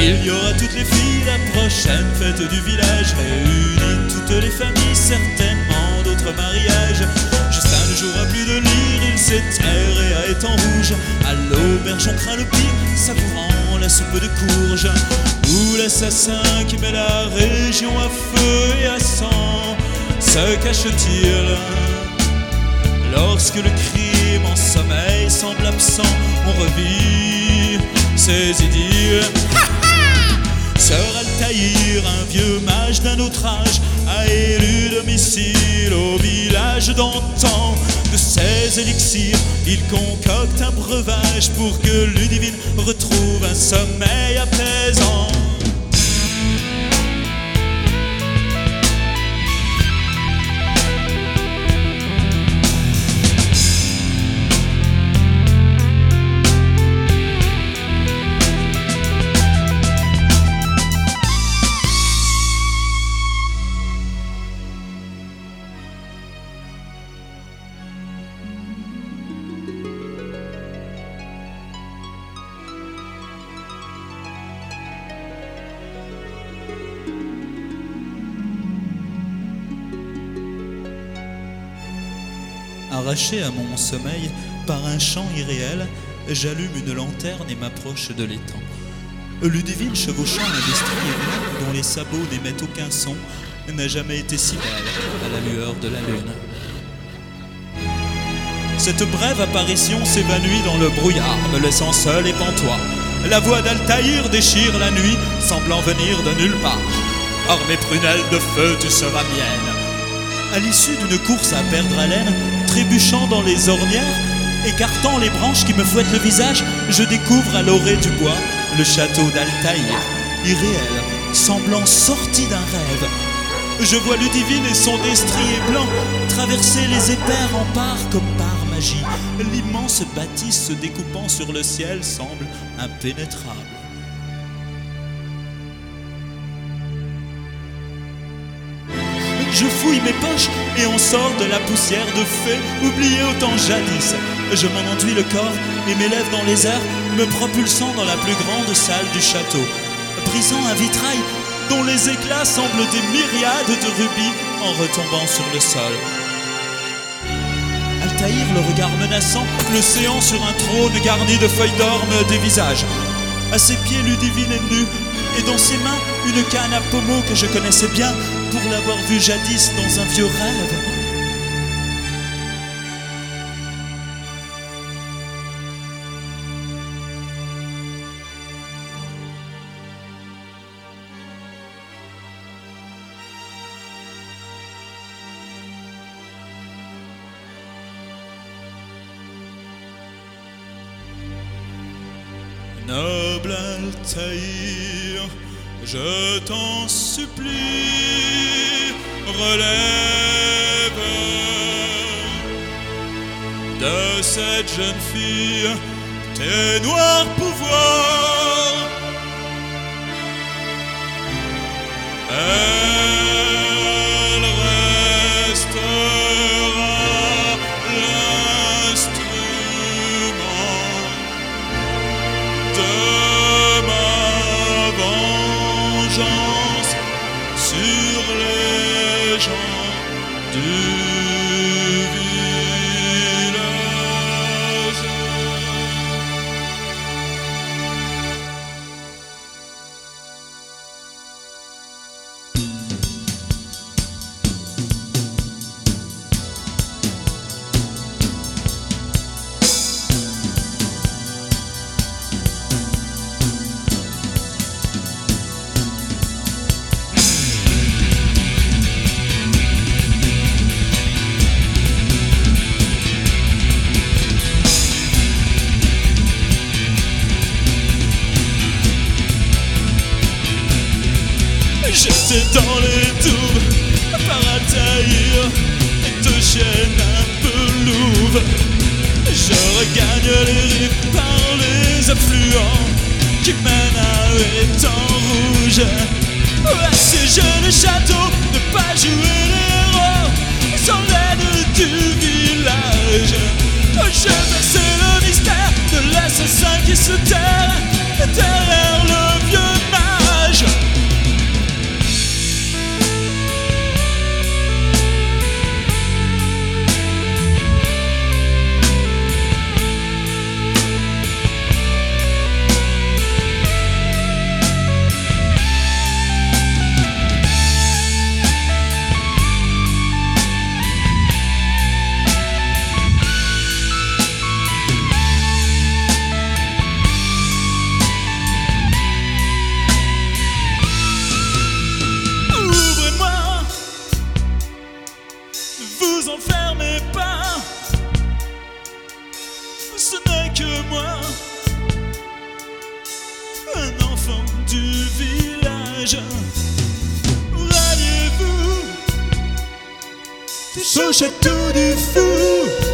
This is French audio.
Il y aura toutes les filles, la prochaine fête du village, réunit toutes les familles, certainement d'autres mariages. Justin ne jouera plus de lyre, il s'éterre et à étang rouge. À l'auberge on craint le pire, savourant la soupe de courge. Où l'assassin qui met la région à feu et à sang se cache-t-il? Lorsque le crime en sommeil semble absent, on revit ses idylles. Sœur Altaïr, un vieux mage d'un autre âge, a élu domicile au village d'antan. De ses élixirs, il concocte un breuvage pour que Ludivine retrouve un sommeil apaisant. Arraché à mon sommeil par un chant irréel, j'allume une lanterne et m'approche de l'étang. Ludivine, chevauchant un destrier blanc dont les sabots n'émettent aucun son, n'a jamais été si belle à la lueur de la lune. Cette brève apparition s'évanouit dans le brouillard, me laissant seul et pantois. La voix d'Altaïr déchire la nuit, semblant venir de nulle part. « Armée prunelle de feu, tu seras mienne !» À l'issue d'une course à perdre haleine, trébuchant dans les ornières, écartant les branches qui me fouettent le visage, je découvre à l'orée du bois le château d'Altaïr, irréel, semblant sorti d'un rêve. Je vois Ludivine et son destrier blanc traverser les épais remparts comme par magie. L'immense bâtisse se découpant sur le ciel semble impénétrable. Je fouille mes poches et on sort de la poussière de fées oubliées au temps jadis. Je m'en enduis le corps et m'élève dans les airs, me propulsant dans la plus grande salle du château, brisant un vitrail dont les éclats semblent des myriades de rubis en retombant sur le sol. Altaïr, le regard menaçant, le séant sur un trône garni de feuilles d'or, me dévisage. À ses pieds, Ludivine est nue, et dans ses mains, une canne à pommeau que je connaissais bien pour l'avoir vue jadis dans un vieux rêve. Noble Altaïr, je t'en supplie, relève de cette jeune fille tes noirs pouvoirs. Elle restera l'instrument de ma vengeance sur les gens du village. J'étais dans les tours par Altaïr et deux chiennes un peu louves. Je regagne les rives par les affluents qui mènent à l'étang rouge. Assiéger le château, ne pas jouer les héros sans l'aide du village. Je passais le mystère de l'assassin qui se terre derrière le vieux mâle. enfants du village. Ralliez-vous tous au château du fou.